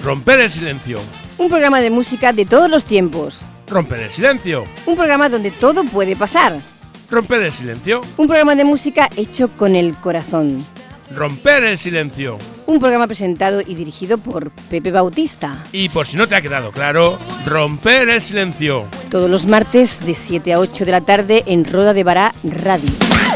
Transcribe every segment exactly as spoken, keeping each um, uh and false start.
Romper el silencio. Un programa de música de todos los tiempos. Romper el silencio. Un programa donde todo puede pasar. Romper el silencio. Un programa de música hecho con el corazón. Romper el silencio. Un programa presentado y dirigido por Pepe Bautista. Y por si no te ha quedado claro, Romper el silencio. Todos los martes de siete a ocho de la tarde en Roda de Bará Radio.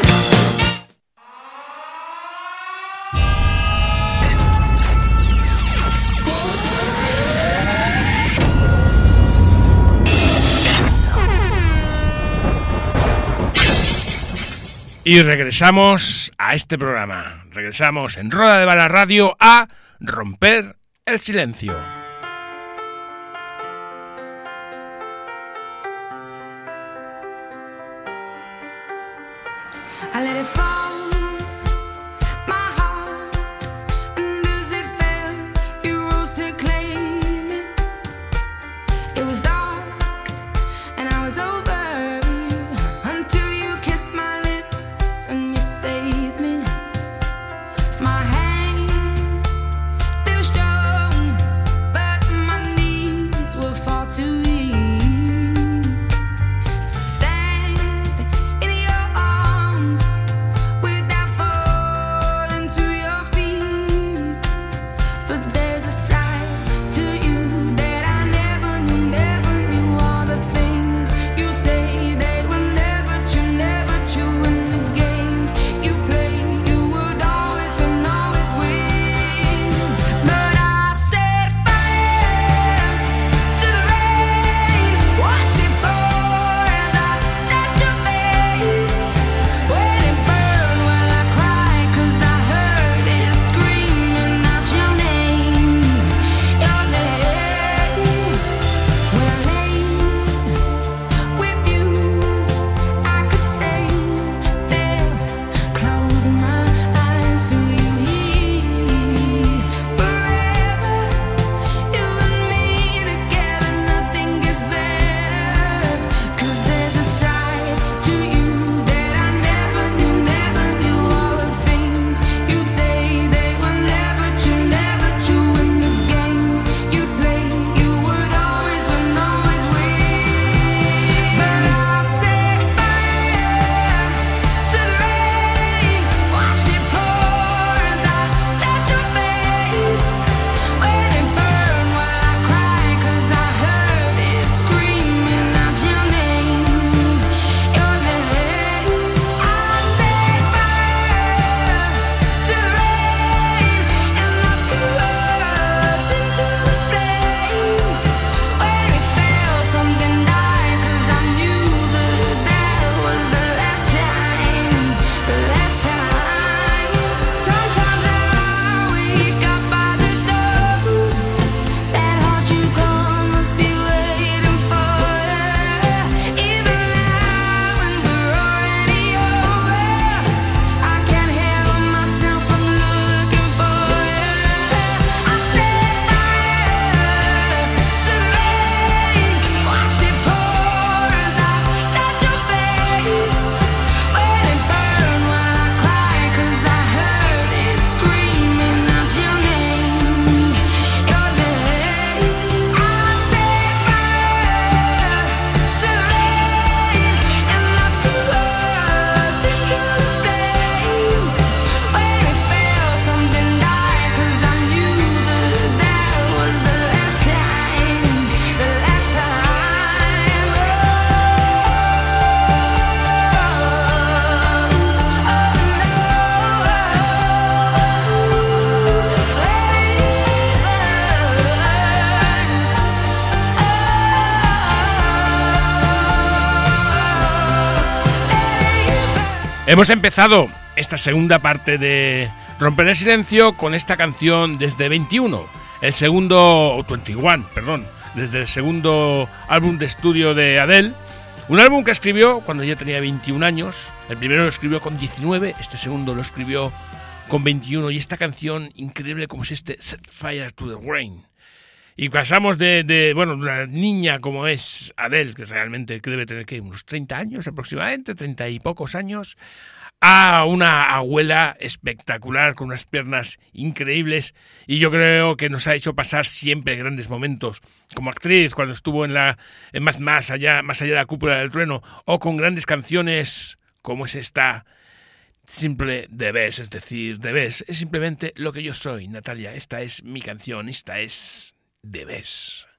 Y regresamos a este programa. Regresamos en Roda de Bará Radio a Romper el silencio. Hemos empezado esta segunda parte de Romper el silencio con esta canción desde veintiuno, el segundo, veintiuno, perdón, desde el segundo álbum de estudio de Adele, un álbum que escribió cuando ya tenía veintiún años. El primero lo escribió con diecinueve, este segundo lo escribió con veintiuno, y esta canción increíble como es este Set Fire to the Rain. Y pasamos de, de, bueno, de una niña como es Adele, que realmente que debe tener ¿qué? unos treinta años aproximadamente, treinta y pocos años, a una abuela espectacular, con unas piernas increíbles, y yo creo que nos ha hecho pasar siempre grandes momentos, como actriz, cuando estuvo en la en más, más allá, más allá de la cúpula del trueno, o con grandes canciones como es esta, simple debes, es decir, debes, es simplemente lo que yo soy, Natalia. Esta es mi canción, esta es Debes.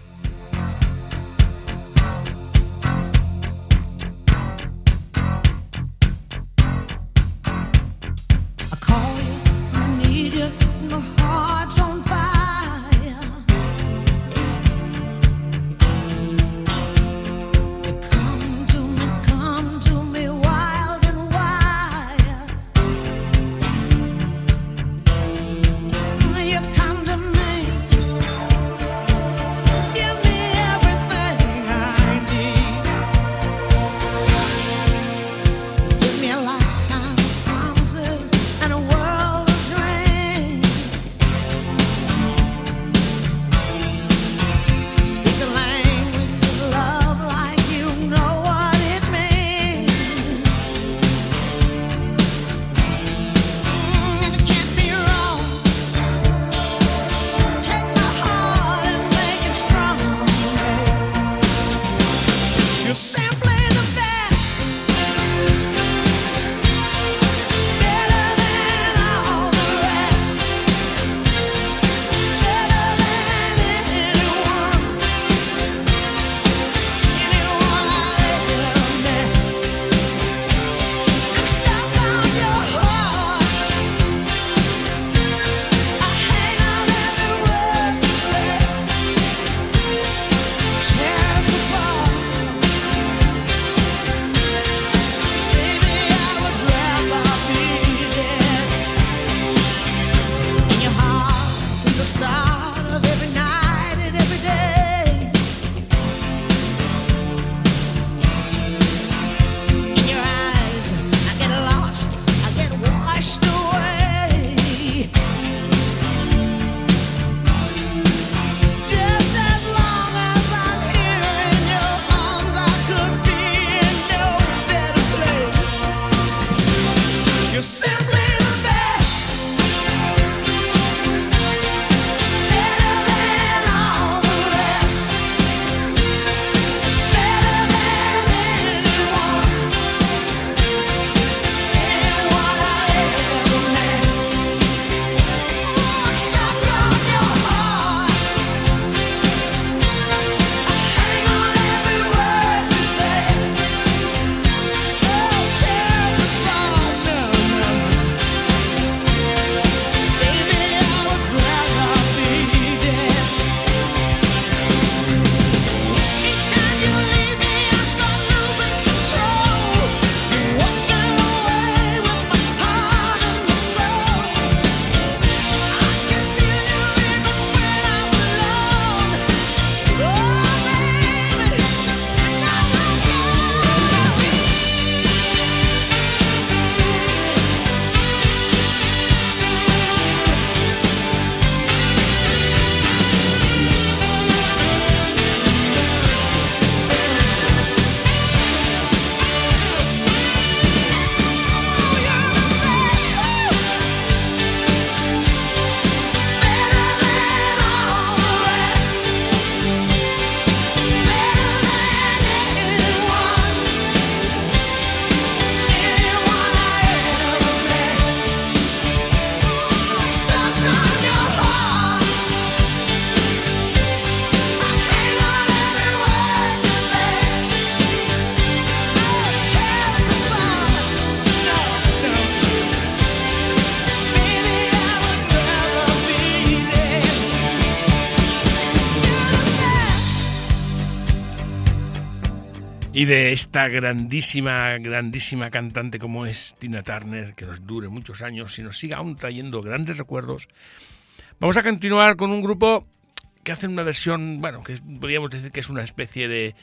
Y de esta grandísima, grandísima cantante como es Tina Turner, que nos dure muchos años y nos siga aún trayendo grandes recuerdos, vamos a continuar con un grupo que hacen una versión, bueno, que podríamos decir que es una especie de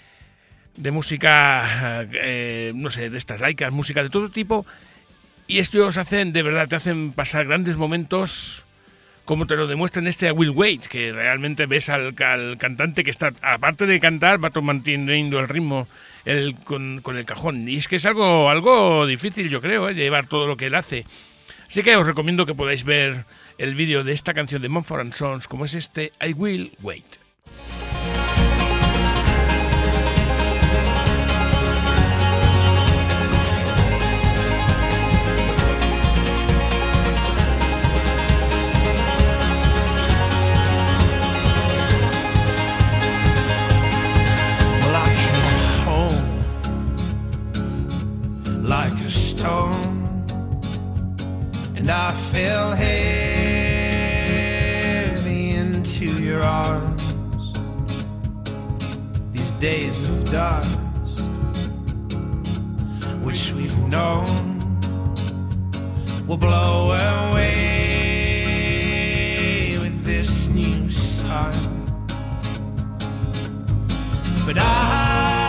de música, eh, no sé, de estas laicas, música de todo tipo, y estos hacen, de verdad, te hacen pasar grandes momentos, como te lo demuestra en este Will Wait, que realmente ves al, al cantante que está, aparte de cantar, va manteniendo el ritmo el, con, con el cajón. Y es que es algo, algo difícil, yo creo, ¿eh? Llevar todo lo que él hace. Así que os recomiendo que podáis ver el vídeo de esta canción de Mumford and Sons, como es este I Will Wait. Like a stone, and I fell heavy into your arms. These days of dust, which we've known, will blow away with this new sun. But I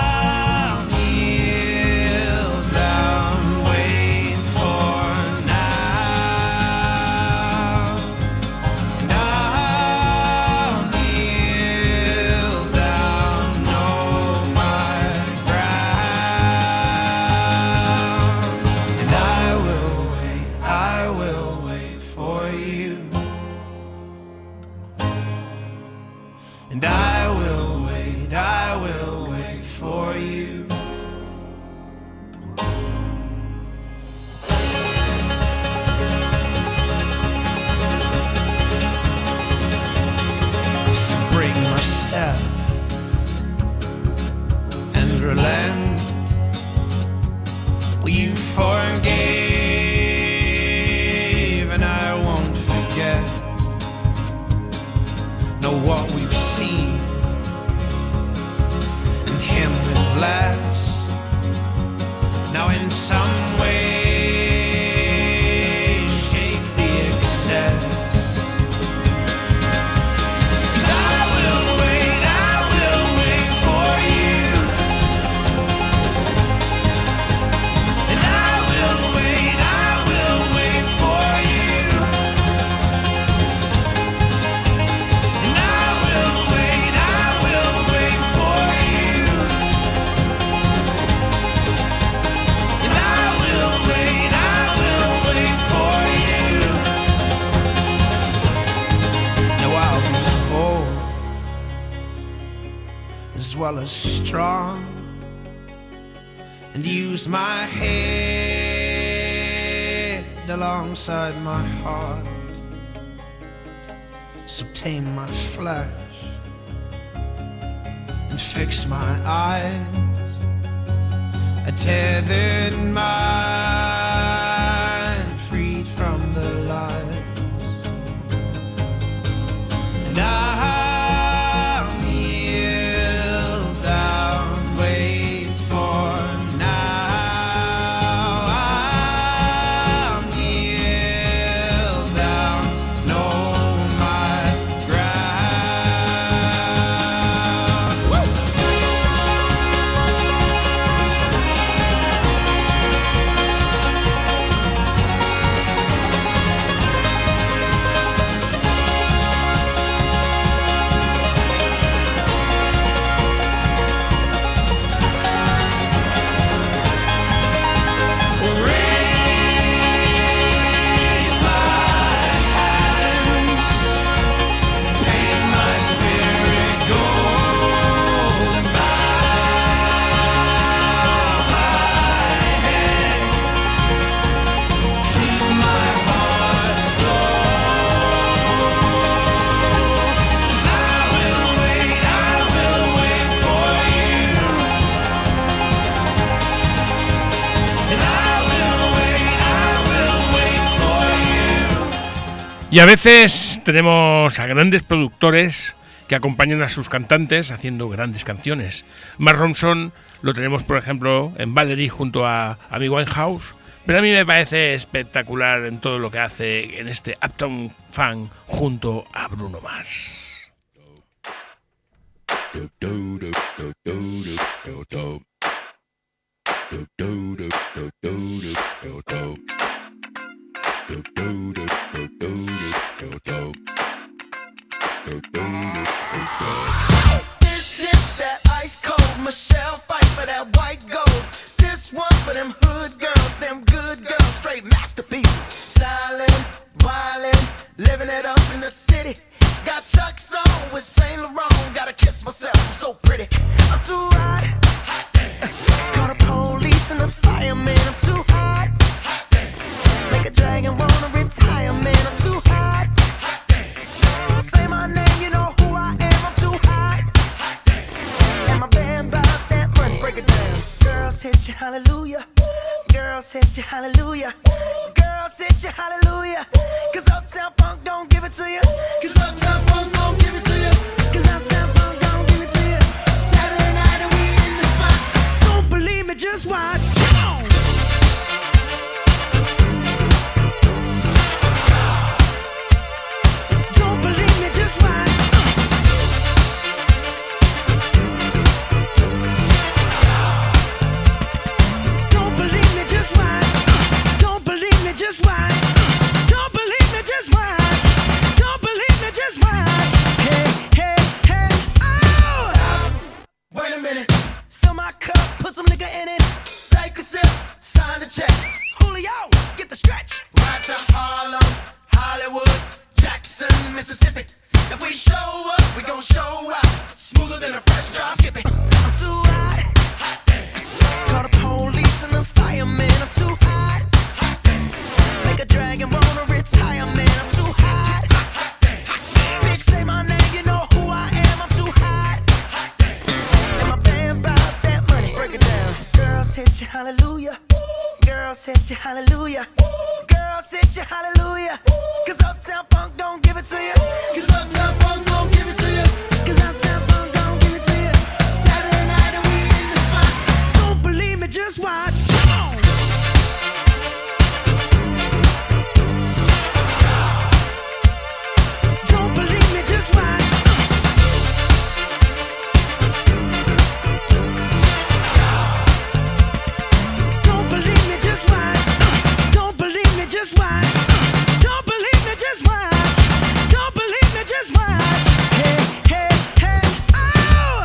strong and use my head alongside my heart, so tame my flesh and fix my eyes, a tethered mind freed from the lies, and I Y a veces tenemos a grandes productores que acompañan a sus cantantes haciendo grandes canciones. Mark Ronson lo tenemos, por ejemplo, en Valerie junto a Amy Winehouse, pero a mí me parece espectacular en todo lo que hace en este Uptown Funk junto a Bruno Mars. This is that ice cold Michelle fight for that white living it up in the city. Got Chuck's on with Saint Laurent. Gotta kiss myself, I'm so pretty. I'm too hot. Call the police and the fireman. I'm too hot. Make a dragon wanna retire, man. I'm too hot. Say my name, you know who I am. I'm too hot. And my band bought that money. Break it down. Girls hit you, hallelujah. Girls hit you, hallelujah. Girls hit you, hallelujah. Cause Uptown Funk don't give it to you. Cause Uptown Funk don't give it to you. Cause Uptown Funk don't give it to you. Saturday night and we in the spot. Don't believe me, just watch. Come on. Don't believe me, just watch. Don't believe me, just watch. Don't believe me, just watch. Don't believe me, just watch. Don't believe me, just watch. Hey, hey, hey, oh! Stop. Wait a minute. Fill my cup, put some nigga in it. Take a sip, sign the check. Julio, get the stretch. Right to Harlem, Hollywood, Jackson, Mississippi. If we show up, we gon' show out. Smoother than a fresh drop. Skip it. I'm too hot. Call the police and the fireman. I'm too hot. Make a dragon wanna retire, man. I'm too hot. Bitch, say my name, you know who I am. I'm too hot. And my band bought that money. Break it down. Girls hit you, hallelujah. Girls hit you, hallelujah. Girls hit you, hallelujah. Cause Uptown Funk don't give it to you. Cause Uptown Funk don't give it to you. Cause Uptown Funk don't give it to you. Saturday night and we in the spot. Don't believe me, just watch. Come on. Don't believe me, just watch. Don't believe me, just watch. Don't believe me, just watch. Don't believe me, just watch. Don't believe me, just watch. Hey, hey, hey, oh!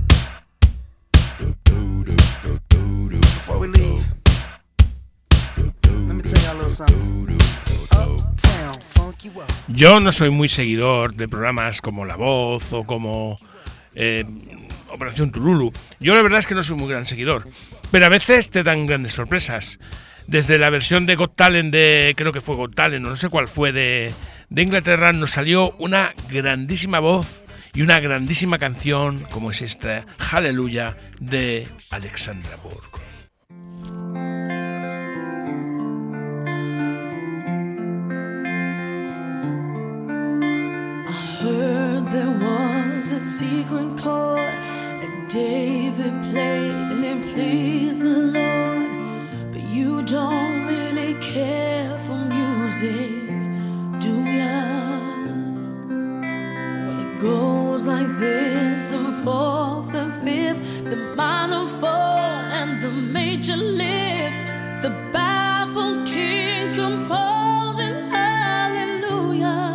Before we leave, let me tell y'all a little something. Uptown, funk you up. Yo no soy muy seguidor de programas como La Voz o como eh, Operación Tululu. Yo la verdad es que no soy muy gran seguidor, pero a veces te dan grandes sorpresas. Desde la versión de Got Talent de, creo que fue Got Talent, o no sé cuál fue, de, de Inglaterra, nos salió una grandísima voz y una grandísima canción como es esta, Hallelujah, de Alexandra Burke. Heard there was a secret chord that David played and it pleased the Lord. But you don't really care for music, do ya? Well, it goes like this: the fourth, the fifth, the minor fall, and the major lift. The baffled king composing hallelujah.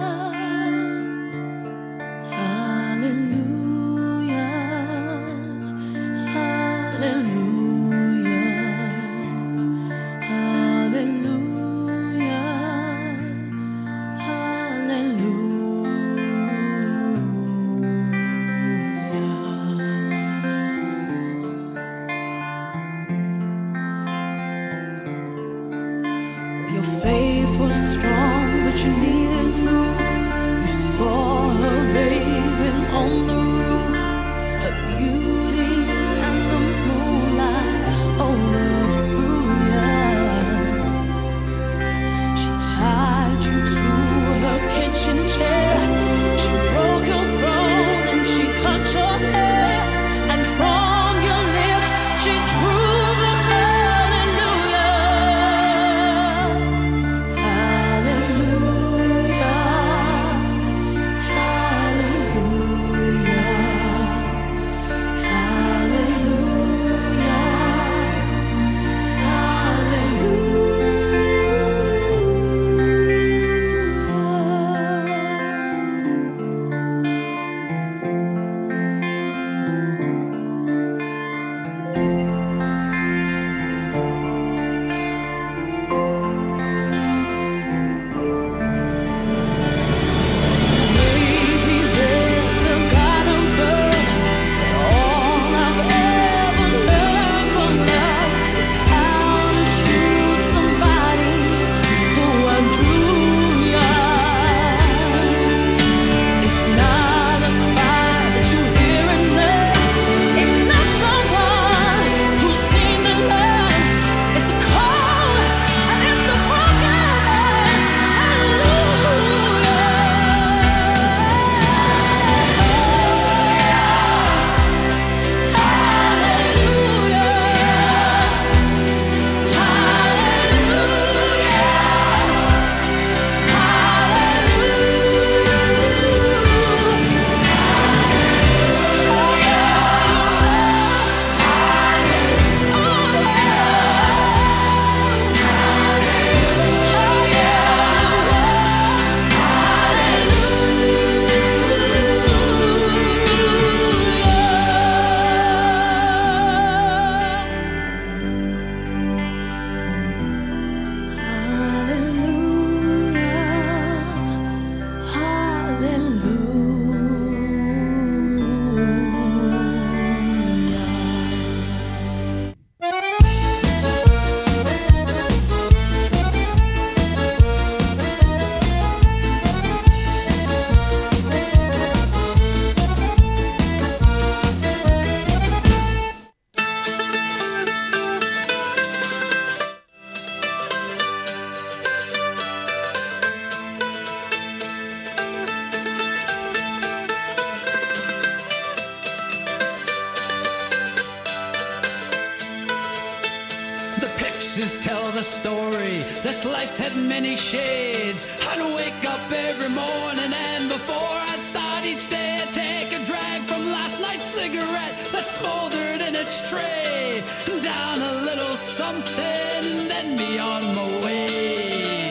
faces tell the story. This life had many shades. I'd wake up every morning and before I'd start each day I'd take a drag from last night's cigarette that smoldered in its tray. Down a little something and then be on my way.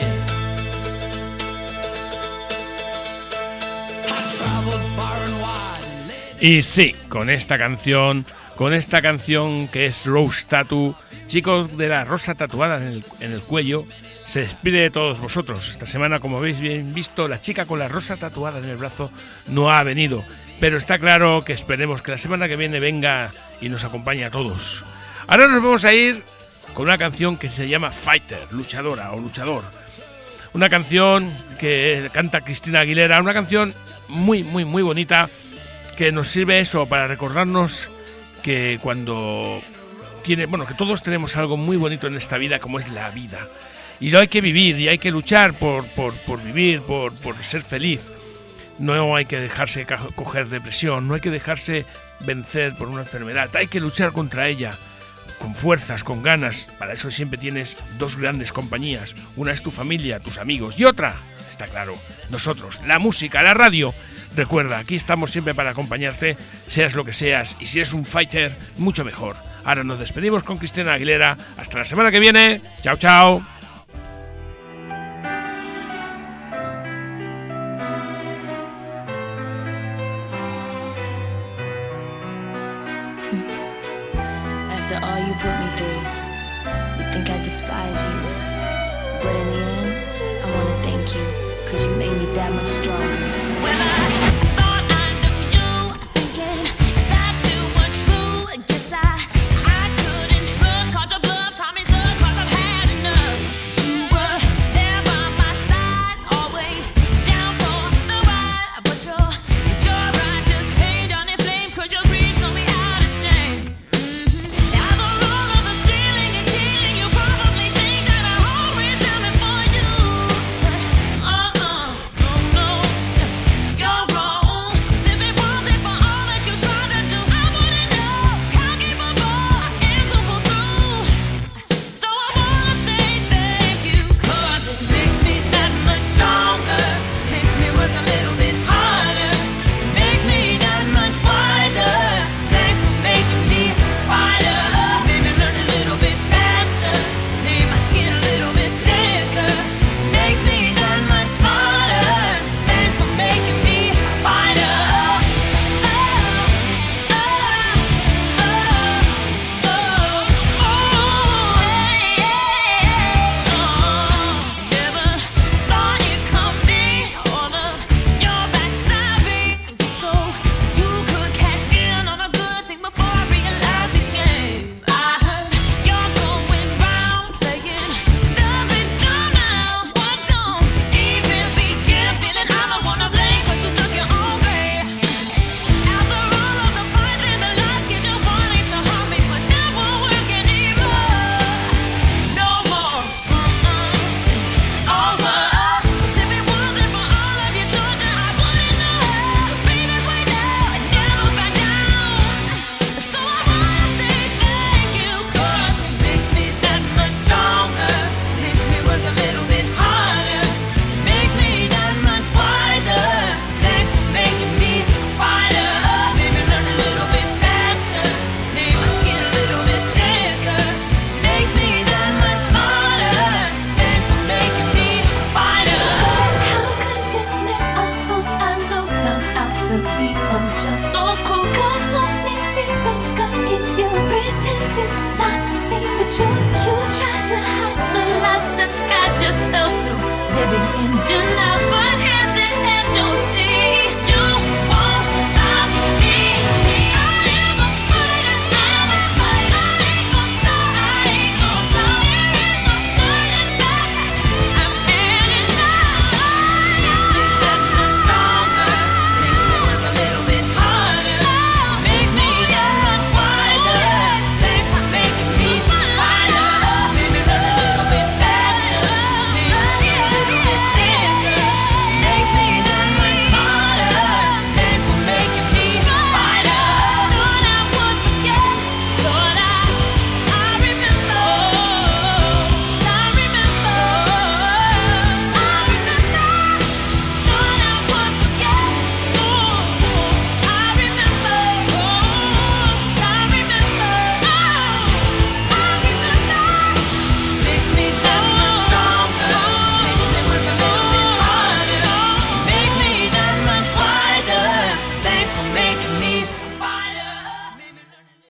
I traveled far and wide. Y sí, con esta canción, con esta canción que es Rose Tattoo, chicos de la rosa tatuada en el, en el cuello, se despide de todos vosotros. Esta semana, como habéis bien visto, la chica con la rosa tatuada en el brazo no ha venido, pero está claro que esperemos que la semana que viene venga y nos acompañe a todos. Ahora nos vamos a ir con una canción que se llama Fighter, luchadora o luchador. Una canción que canta Cristina Aguilera, una canción muy, muy, muy bonita, que nos sirve eso para recordarnos que cuando tiene, bueno, que todos tenemos algo muy bonito en esta vida, como es la vida, y lo hay que vivir y hay que luchar por, por, por vivir, por, por ser feliz. No hay que dejarse coger depresión, no hay que dejarse vencer por una enfermedad, hay que luchar contra ella con fuerzas, con ganas. Para eso siempre tienes dos grandes compañías, una es tu familia, tus amigos, y otra, está claro, nosotros, la música, la radio. Recuerda, aquí estamos siempre para acompañarte, seas lo que seas, y si eres un fighter, mucho mejor. Ahora nos despedimos con Cristina Aguilera. Hasta la semana que viene. Chao, chao. After all you put me through, you think I despise you. But in the end, I wanna thank you, cause you made me that much stronger.